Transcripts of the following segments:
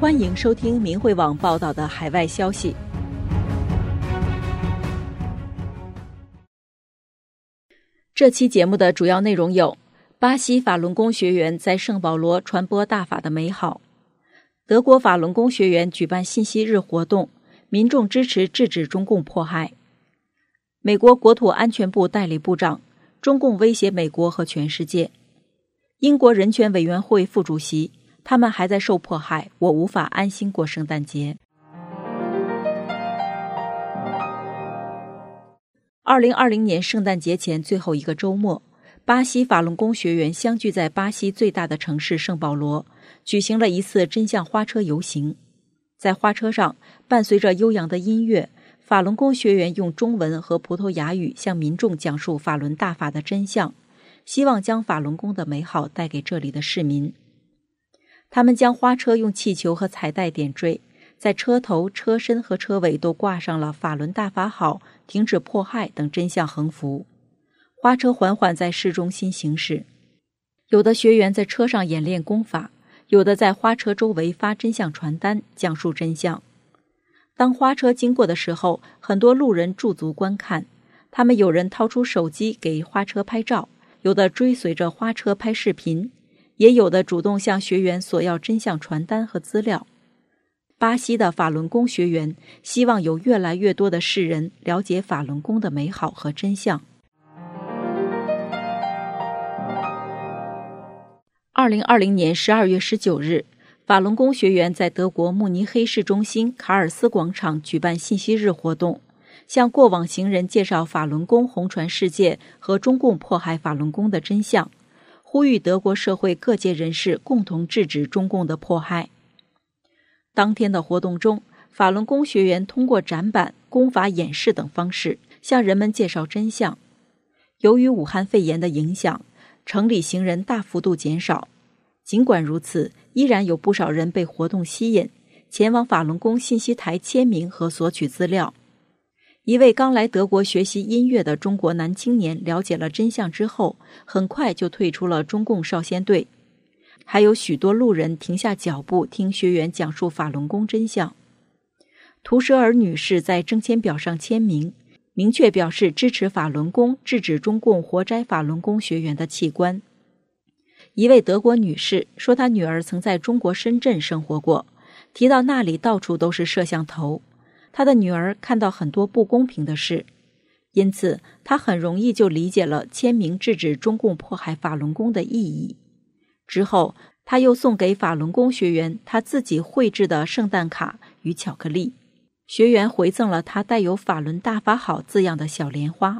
欢迎收听明慧网报道的海外消息。这期节目的主要内容有：巴西法轮功学员在圣保罗传播大法的美好；德国法轮功学员举办信息日活动，民众支持制止中共迫害；美国国土安全部代理部长：中共威胁美国和全世界；英国人权委员会副主席：他们还在受迫害，我无法安心过圣诞节。2020年圣诞节前最后一个周末，巴西法轮功学员相聚在巴西最大的城市圣保罗，举行了一次真相花车游行。在花车上，伴随着悠扬的音乐，法轮功学员用中文和葡萄牙语向民众讲述法轮大法的真相，希望将法轮功的美好带给这里的市民。他们将花车用气球和彩带点缀，在车头、车身和车尾都挂上了法轮大法好、停止迫害等真相横幅。花车缓缓在市中心行驶，有的学员在车上演练功法，有的在花车周围发真相传单，讲述真相。当花车经过的时候，很多路人驻足观看，他们有人掏出手机给花车拍照，有的追随着花车拍视频，也有的主动向学员索要真相传单和资料。巴西的法轮功学员希望有越来越多的世人了解法轮功的美好和真相。2020年12月19日，法轮功学员在德国慕尼黑市中心卡尔斯广场举办信息日活动，向过往行人介绍法轮功红传世界和中共迫害法轮功的真相，呼吁德国社会各界人士共同制止中共的迫害。当天的活动中，法轮功学员通过展板、功法演示等方式向人们介绍真相。由于武汉肺炎的影响，城里行人大幅度减少。尽管如此，依然有不少人被活动吸引，前往法轮功信息台签名和索取资料。一位刚来德国学习音乐的中国男青年了解了真相之后，很快就退出了中共少先队。还有许多路人停下脚步听学员讲述法轮功真相。涂舍尔女士在征签表上签名，明确表示支持法轮功制止中共活摘法轮功学员的器官。一位德国女士说，她女儿曾在中国深圳生活过，提到那里到处都是摄像头，她的女儿看到很多不公平的事，因此她很容易就理解了签名制止中共迫害法轮功的意义。之后，他又送给法轮功学员他自己绘制的圣诞卡与巧克力，学员回赠了他带有法轮大法好字样的小莲花。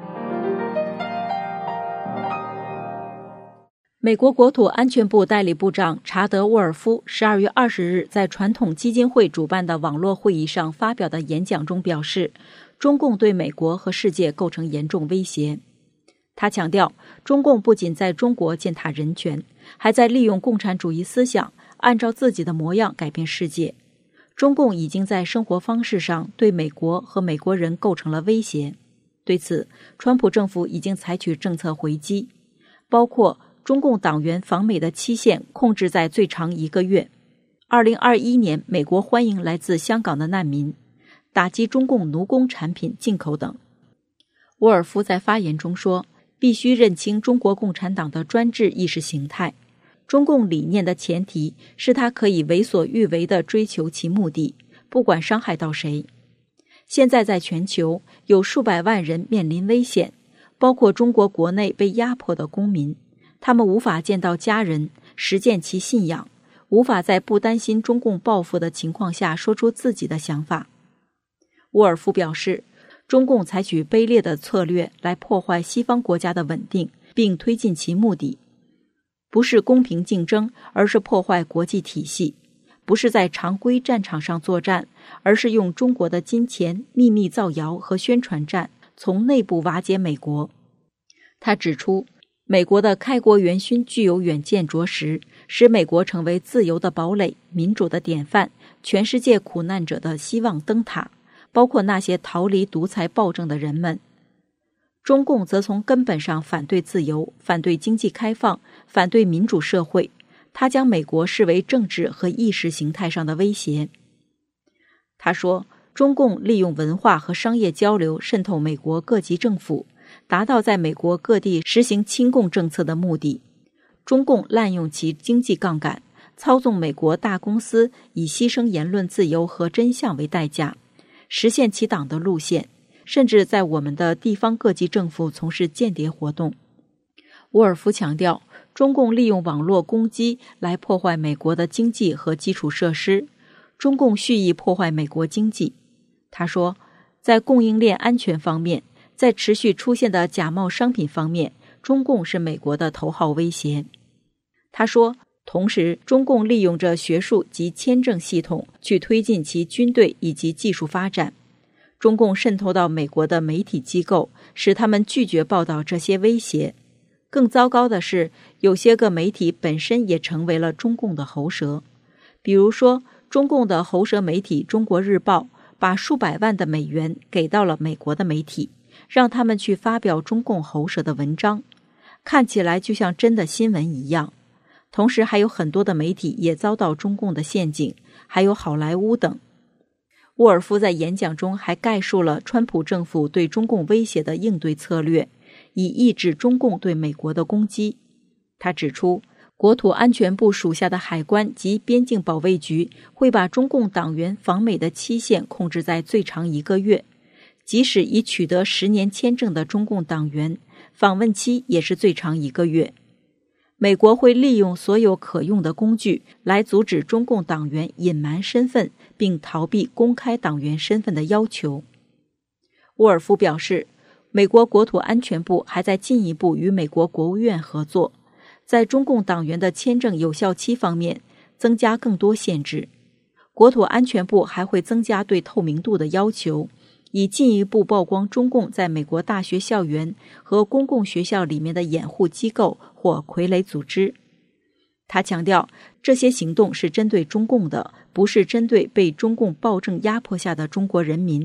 美国国土安全部代理部长查德·沃尔夫12月20日在传统基金会主办的网络会议上发表的演讲中表示，中共对美国和世界构成严重威胁。他强调，中共不仅在中国践踏人权，还在利用共产主义思想，按照自己的模样改变世界。中共已经在生活方式上对美国和美国人构成了威胁。对此，川普政府已经采取政策回击，包括中共党员访美的期限控制在最长1个月。2021年，美国欢迎来自香港的难民，打击中共奴工产品进口等。沃尔夫在发言中说，必须认清中国共产党的专制意识形态，中共理念的前提是他可以为所欲为地追求其目的，不管伤害到谁。现在在全球有数百万人面临危险，包括中国国内被压迫的公民，他们无法见到家人，实践其信仰，无法在不担心中共报复的情况下说出自己的想法。沃尔夫表示，中共采取卑劣的策略来破坏西方国家的稳定，并推进其目的，不是公平竞争，而是破坏国际体系；不是在常规战场上作战，而是用中国的金钱、秘密造谣和宣传战，从内部瓦解美国。他指出，美国的开国元勋具有远见卓识，使美国成为自由的堡垒、民主的典范、全世界苦难者的希望灯塔，包括那些逃离独裁暴政的人们。中共则从根本上反对自由，反对经济开放，反对民主社会。 他将美国视为政治和意识形态上的威胁。他说，中共利用文化和商业交流渗透美国各级政府，达到在美国各地实行亲共政策的目的。中共滥用其经济杠杆，操纵美国大公司，以牺牲言论自由和真相为代价，实现其党的路线，甚至在我们的地方各级政府从事间谍活动。沃尔夫强调，中共利用网络攻击来破坏美国的经济和基础设施，中共蓄意破坏美国经济。他说，在供应链安全方面，在持续出现的假冒商品方面，中共是美国的头号威胁。他说，同时中共利用着学术及签证系统去推进其军队以及技术发展。中共渗透到美国的媒体机构，使他们拒绝报道这些威胁。更糟糕的是，有些个媒体本身也成为了中共的喉舌。比如说，中共的喉舌媒体《中国日报》把数百万的美元给到了美国的媒体，让他们去发表中共喉舌的文章，看起来就像真的新闻一样。同时还有很多的媒体也遭到中共的陷阱，还有好莱坞等。沃尔夫在演讲中还概述了川普政府对中共威胁的应对策略，以抑制中共对美国的攻击。他指出，国土安全部属下的海关及边境保卫局会把中共党员访美的期限控制在最长1个月，即使已取得10年签证的中共党员，访问期也是最长1个月。美国会利用所有可用的工具来阻止中共党员隐瞒身份并逃避公开党员身份的要求。沃尔夫表示，美国国土安全部还在进一步与美国国务院合作，在中共党员的签证有效期方面增加更多限制。国土安全部还会增加对透明度的要求，以进一步曝光中共在美国大学校园和公共学校里面的掩护机构或傀儡组织。他强调，这些行动是针对中共的，不是针对被中共暴政压迫下的中国人民。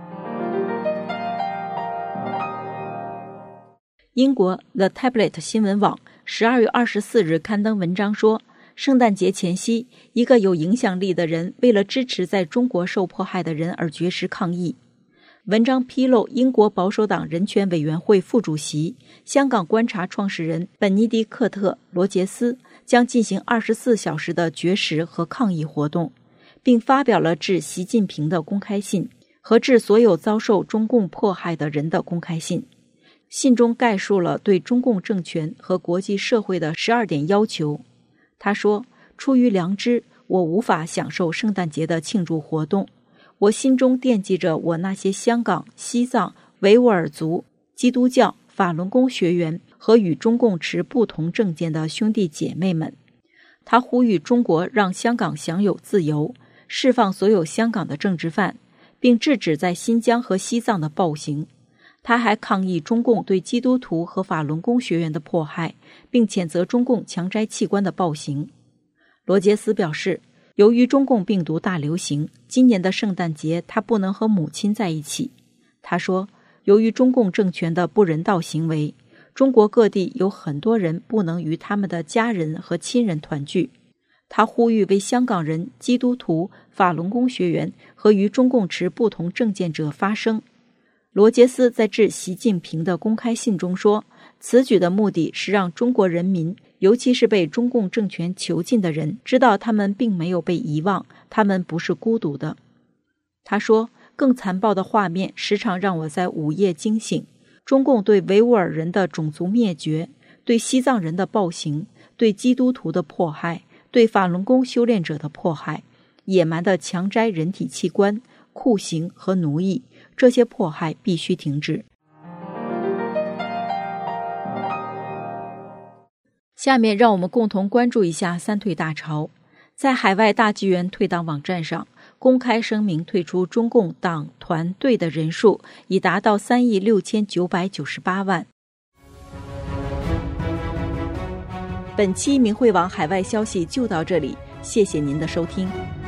英国 The Tablet 新闻网12月24日刊登文章说，圣诞节前夕，一个有影响力的人为了支持在中国受迫害的人而绝食抗议。文章披露，英国保守党人权委员会副主席、香港观察创始人本尼迪克特·罗杰斯将进行24小时的绝食和抗议活动，并发表了致习近平的公开信和致所有遭受中共迫害的人的公开信。信中概述了对中共政权和国际社会的12点要求。他说，出于良知，我无法享受圣诞节的庆祝活动。我心中惦记着我那些香港、西藏、维吾尔族、基督教、法轮功学员和与中共持不同政见的兄弟姐妹们。他呼吁中国让香港享有自由，释放所有香港的政治犯，并制止在新疆和西藏的暴行。他还抗议中共对基督徒和法轮功学员的迫害，并谴责中共强摘器官的暴行。罗杰斯表示，由于中共病毒大流行，今年的圣诞节他不能和母亲在一起。他说，由于中共政权的不人道行为，中国各地有很多人不能与他们的家人和亲人团聚。他呼吁为香港人、基督徒、法轮功学员和与中共持不同政见者发声。罗杰斯在致习近平的公开信中说，此举的目的是让中国人民，尤其是被中共政权囚禁的人，知道他们并没有被遗忘，他们不是孤独的。他说，更残暴的画面时常让我在午夜惊醒，中共对维吾尔人的种族灭绝，对西藏人的暴行，对基督徒的迫害，对法轮功修炼者的迫害，野蛮的强摘人体器官、酷刑和奴役，这些迫害必须停止。下面让我们共同关注一下三退大潮。在海外大纪元退党网站上，公开声明退出中共党团队的人数已达到3.6998亿。本期明慧网海外消息就到这里，谢谢您的收听。